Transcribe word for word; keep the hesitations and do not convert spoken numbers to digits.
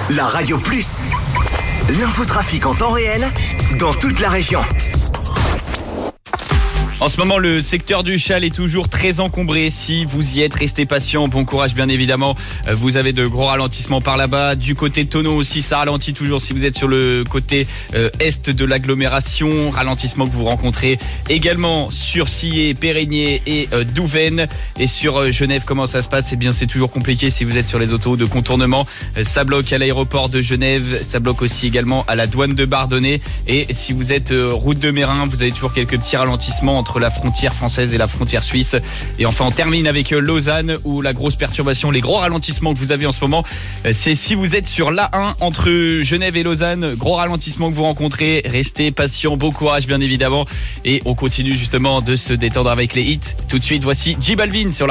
La Radio Plus. L'infotrafic en temps réel dans toute la région. En ce moment, le secteur du Châle est toujours très encombré. Si vous y êtes, restez patient. Bon courage, bien évidemment. Vous avez de gros ralentissements par là-bas. Du côté de Tonneau aussi, ça ralentit toujours si vous êtes sur le côté euh, est de l'agglomération. Ralentissement que vous rencontrez également sur Sillé, Périgné et euh, Douvaine. Et sur euh, Genève, comment ça se passe? Eh bien, c'est toujours compliqué si vous êtes sur les autos de contournement. Euh, ça bloque à l'aéroport de Genève. Ça bloque aussi également à la douane de Bardonnay. Et si vous êtes euh, route de Mérin, vous avez toujours quelques petits ralentissements entre entre la frontière française et la frontière suisse. Et enfin, on termine avec Lausanne, où la grosse perturbation, les gros ralentissements que vous avez en ce moment, c'est si vous êtes sur l'A un entre Genève et Lausanne, gros ralentissement que vous rencontrez. Restez patient, bon courage bien évidemment. Et on continue justement de se détendre avec les hits. Tout de suite, voici J Balvin sur la